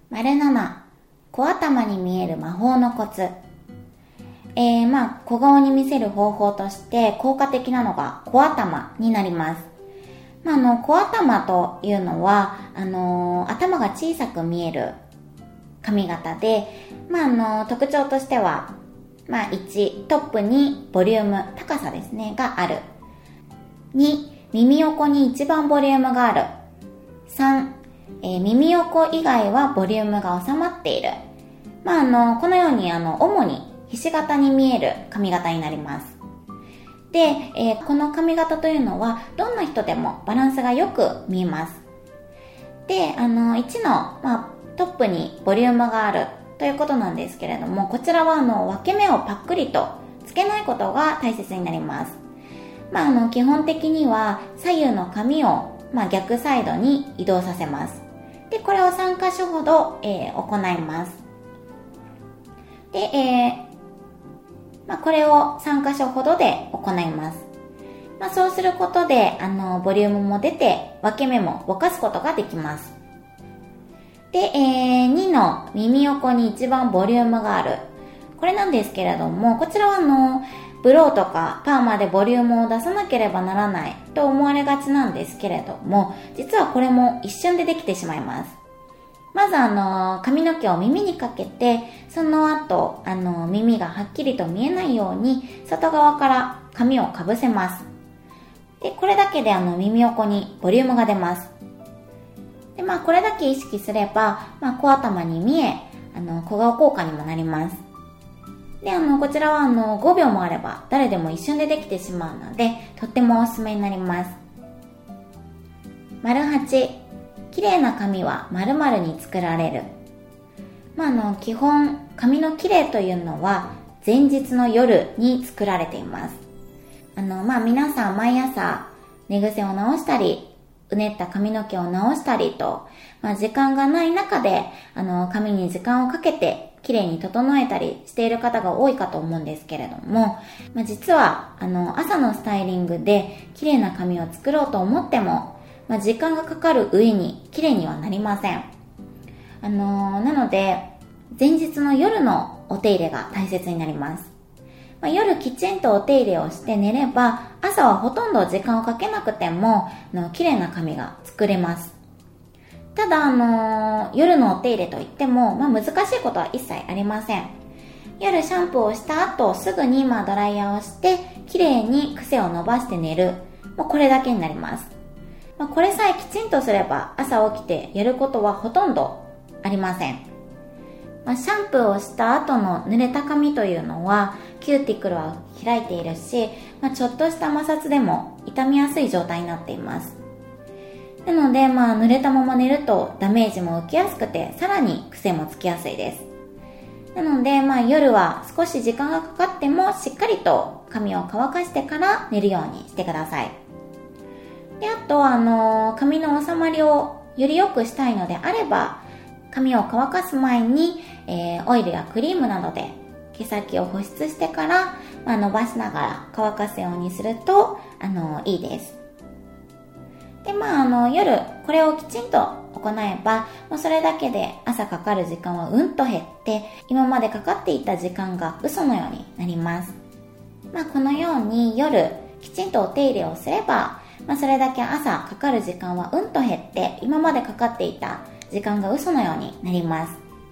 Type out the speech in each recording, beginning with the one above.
07、小頭に見える魔法のコツ。小顔に見せる方法として効果的なのが小頭になります。小頭というのは、頭が小さく見える髪型で、特徴としては、1、トップにボリューム、高さですね、がある。2、耳横に一番ボリュームがある。3、耳横以外はボリュームが収まっている。このように主にひし形に見える髪型になります。で、この髪型というのはどんな人でもバランスがよく見えます。で、1の、トップにボリュームがあるということなんですけれども、こちらは分け目をパックリとつけないことが大切になります。基本的には左右の髪を、逆サイドに移動させます。で、これを3箇所ほど、行います。で、これを3箇所ほどで行います。そうすることで、ボリュームも出て、分け目もぼかすことができます。で、2の耳横に一番ボリュームがある。これなんですけれども、こちらはブローとかパーマでボリュームを出さなければならないと思われがちなんですけれども、実はこれも一瞬でできてしまいます。まず髪の毛を耳にかけて、その後耳がはっきりと見えないように外側から髪をかぶせます。で、これだけで耳横にボリュームが出ます。で、これだけ意識すれば、小頭に見え、小顔効果にもなります。で、こちらは5秒もあれば誰でも一瞬でできてしまうので、とってもおすすめになります。8、綺麗な髪は〇〇に作られる。基本、髪の綺麗というのは前日の夜に作られています。皆さん毎朝寝癖を直したり、うねった髪の毛を直したりと、時間がない中で、髪に時間をかけて綺麗に整えたりしている方が多いかと思うんですけれども、実は、朝のスタイリングで綺麗な髪を作ろうと思っても、時間がかかる上に綺麗にはなりません。なので、前日の夜のお手入れが大切になります。夜きちんとお手入れをして寝れば、朝はほとんど時間をかけなくても綺麗な髪が作れます。ただ夜のお手入れといっても、難しいことは一切ありません。夜シャンプーをした後すぐにドライヤーをして綺麗に癖を伸ばして寝る、これだけになります。これさえきちんとすれば朝起きてやることはほとんどありません。シャンプーをした後の濡れた髪というのはキューティクルは開いているし、ちょっとした摩擦でも傷みやすい状態になっています。なので、濡れたまま寝るとダメージも受けやすくて、さらに癖もつきやすいです。なので、夜は少し時間がかかってもしっかりと髪を乾かしてから寝るようにしてください。で、あと髪の収まりをより良くしたいのであれば、髪を乾かす前に、オイルやクリームなどで毛先を保湿してから、伸ばしながら乾かすようにするといいです。で、夜これをきちんと行えば、それだけで朝かかる時間はうんと減って、今までかかっていた時間が嘘のようになります。このように夜きちんとお手入れをすれば、それだけ朝かかる時間はうんと減って、今までかかっていた時間が嘘のようになります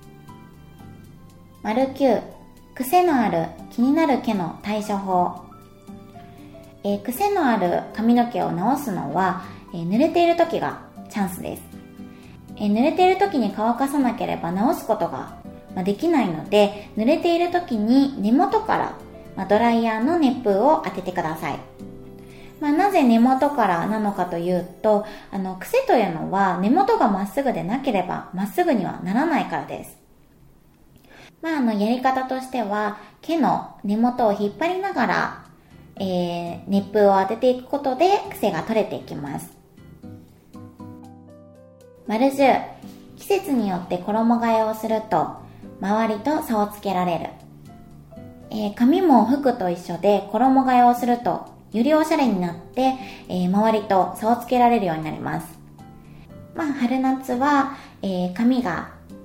。9、癖のある気になる毛の対処法。癖のある髪の毛を直すのは、濡れている時がチャンスです。濡れている時に乾かさなければ直すことができないので、濡れている時に根元からドライヤーの熱風を当ててください。なぜ根元からなのかというと、癖というのは根元がまっすぐでなければまっすぐにはならないからです。やり方としては、毛の根元を引っ張りながら、熱風を当てていくことで癖が取れていきます。10、季節によって衣替えをすると周りと差をつけられる。髪も服と一緒で衣替えをするとよりおしゃれになって、周りと差をつけられるようになります。春夏は、髪が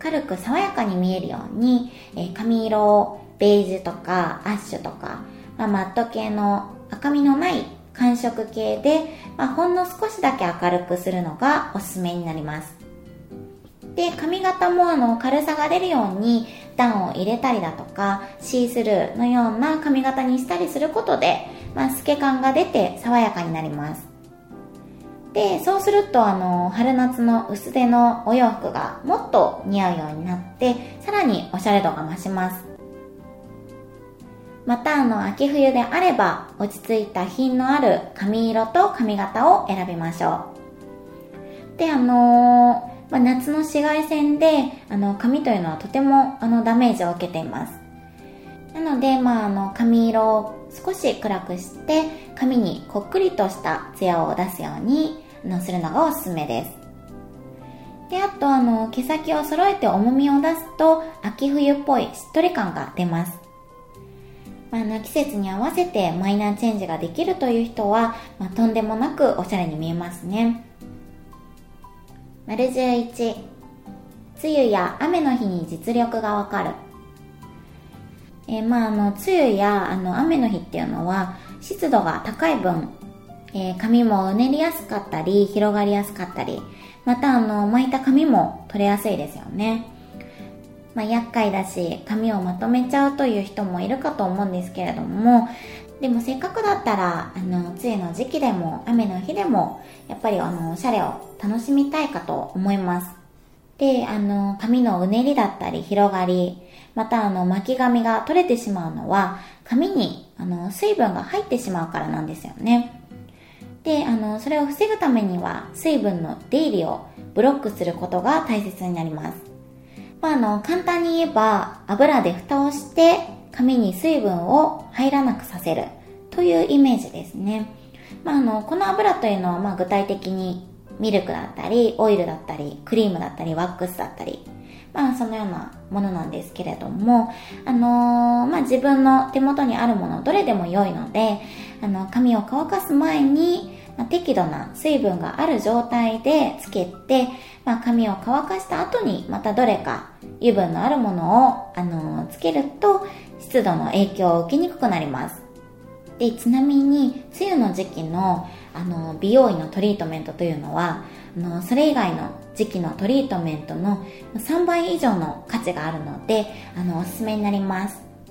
軽く爽やかに見えるように、髪色をベージュとかアッシュとか、マット系の赤みのない寒色系で、ほんの少しだけ明るくするのがおすすめになります。で、髪型も軽さが出るように段を入れたりだとか、シースルーのような髪型にしたりすることで、透け感が出て爽やかになります。で、そうすると春夏の薄手のお洋服がもっと似合うようになって、さらにおしゃれ度が増します。また秋冬であれば落ち着いた品のある髪色と髪型を選びましょう。で、夏の紫外線で髪というのはとてもダメージを受けています。なので、髪色を少し暗くして髪にこっくりとしたツヤを出すようにするのがおすすめです。で、あと毛先を揃えて重みを出すと秋冬っぽいしっとり感が出ます。季節に合わせてマイナーチェンジができるという人は、とんでもなくおしゃれに見えますね。11、梅雨や雨の日に実力がわかる。梅雨や雨の日っていうのは湿度が高い分、髪もうねりやすかったり広がりやすかったり、また巻いた髪も取れやすいですよね。厄介だし髪をまとめちゃうという人もいるかと思うんですけれども、でもせっかくだったら梅雨の時期でも雨の日でもやっぱりおしゃれを楽しみたいかと思います。で、髪のうねりだったり広がり、また巻き髪が取れてしまうのは髪に水分が入ってしまうからなんですよね。で、それを防ぐためには水分の出入りをブロックすることが大切になります。簡単に言えば油で蓋をして髪に水分を入らなくさせるというイメージですね。この油というのは具体的にミルクだったりオイルだったりクリームだったりワックスだったり、そのようなものなんですけれども、自分の手元にあるものどれでも良いので、髪を乾かす前に適度な水分がある状態でつけて、髪を乾かした後にまたどれか油分のあるものをつけると湿度の影響を受けにくくなります。で、ちなみに梅雨の時期の美容院のトリートメントというのはそれ以外の時期のトリートメントの3倍以上の価値があるのでおすすめになります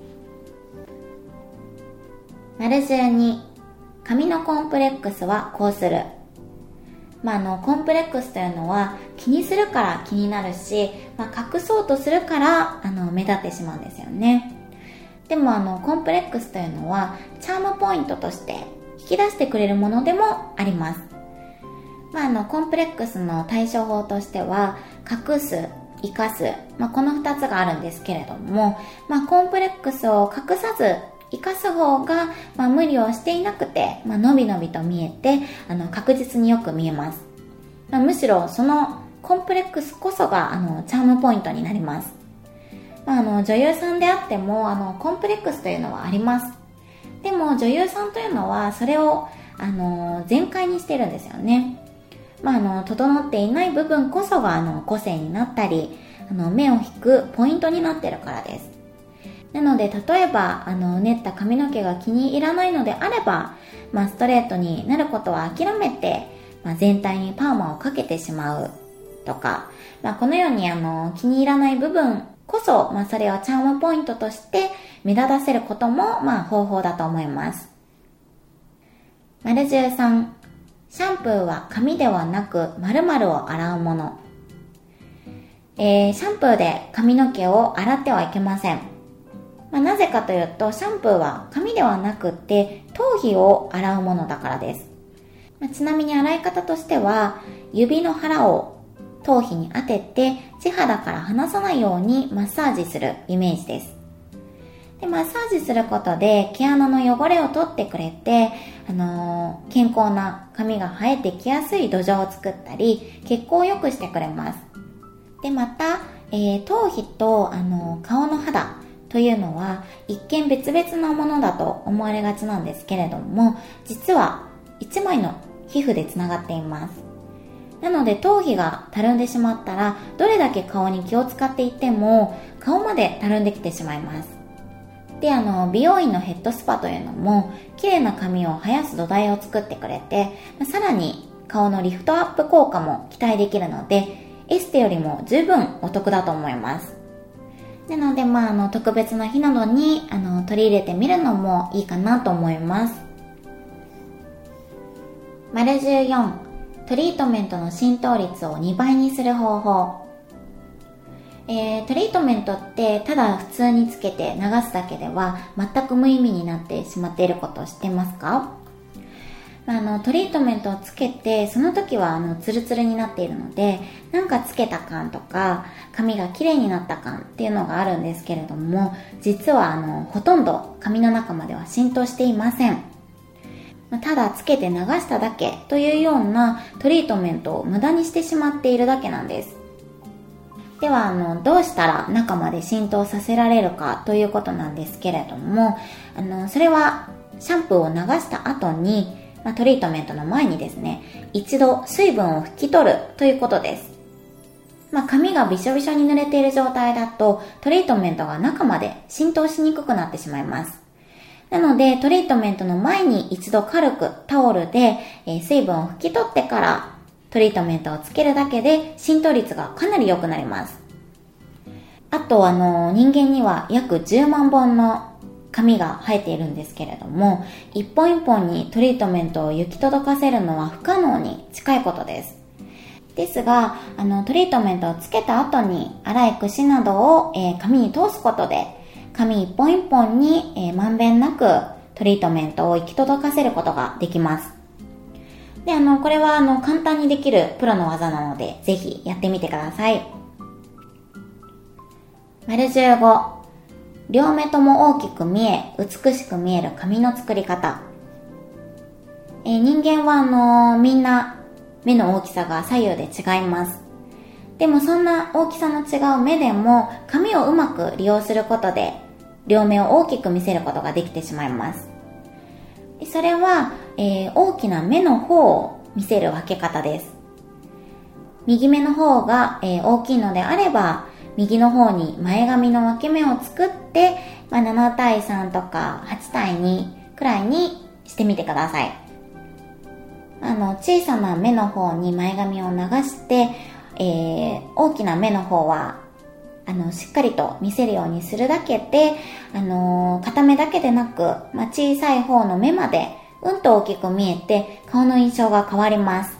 。12、髪のコンプレックスはこうする。コンプレックスというのは気にするから気になるし、隠そうとするから目立ってしまうんですよね。でもコンプレックスというのはチャームポイントとして引き出してくれるものでもあります。コンプレックスの対処法としては隠す、生かす、この2つがあるんですけれども、コンプレックスを隠さず生かす方が、無理をしていなくて、のびのびと見えて確実によく見えます。むしろそのコンプレックスこそがチャームポイントになります。女優さんであってもコンプレックスというのはあります。でも女優さんというのはそれを全開にしてるんですよね。整っていない部分こそが個性になったり目を引くポイントになってるからです。なので例えば練った髪の毛が気に入らないのであれば、ストレートになることは諦めて、全体にパーマをかけてしまうとか、このように気に入らない部分こそ、それをチャームポイントとして目立たせることも方法だと思います。13、シャンプーは髪ではなく〇〇を洗うもの。シャンプーで髪の毛を洗ってはいけません。なぜかというと、シャンプーは髪ではなくて頭皮を洗うものだからです。ちなみに洗い方としては、指の腹を頭皮に当てて地肌から離さないようにマッサージするイメージです。で、マッサージすることで毛穴の汚れを取ってくれて、健康な髪が生えてきやすい土壌を作ったり、血行を良くしてくれます。で、また、頭皮と顔の肌というのは一見別々のものだと思われがちなんですけれども、実は一枚の皮膚でつながっています。 なので頭皮がたるんでしまったら、どれだけ顔に気を使っていても顔までたるんできてしまいます。で、美容院のヘッドスパというのも綺麗な髪を生やす土台を作ってくれて、さらに顔のリフトアップ効果も期待できるので、エステよりも十分お得だと思います。なので、特別な日などに取り入れてみるのもいいかなと思います。14、トリートメントの浸透率を2倍にする方法。トリートメントってただ普通につけて流すだけでは全く無意味になってしまっていることを知ってますか？トリートメントをつけてその時はツルツルになっているので、なんかつけた感とか髪が綺麗になった感っていうのがあるんですけれども、実はほとんど髪の中までは浸透していません。ただつけて流しただけというようなトリートメントを無駄にしてしまっているだけなんです。ではどうしたら中まで浸透させられるかということなんですけれども、それはシャンプーを流した後に、トリートメントの前にですね、一度水分を拭き取るということです。髪がびしょびしょに濡れている状態だとトリートメントが中まで浸透しにくくなってしまいます。なのでトリートメントの前に一度軽くタオルで水分を拭き取ってからトリートメントをつけるだけで浸透率がかなり良くなります。あと人間には約10万本の髪が生えているんですけれども、一本一本にトリートメントを行き届かせるのは不可能に近いことです。ですがトリートメントをつけた後に粗い櫛などを、髪に通すことで髪一本一本に、まんべんなくトリートメントを行き届かせることができます。でこれは簡単にできるプロの技なので、ぜひやってみてください。15、両目とも大きく見え美しく見える髪の作り方。人間はみんな目の大きさが左右で違います。でもそんな大きさの違う目でも髪をうまく利用することで両目を大きく見せることができてしまいます。それは、大きな目の方を見せる分け方です。右目の方が、大きいのであれば右の方に前髪の分け目を作って、7対3とか8対2くらいにしてみてください。小さな目の方に前髪を流して、大きな目の方はしっかりと見せるようにするだけで、片目だけでなく、小さい方の目までうんと大きく見えて顔の印象が変わります。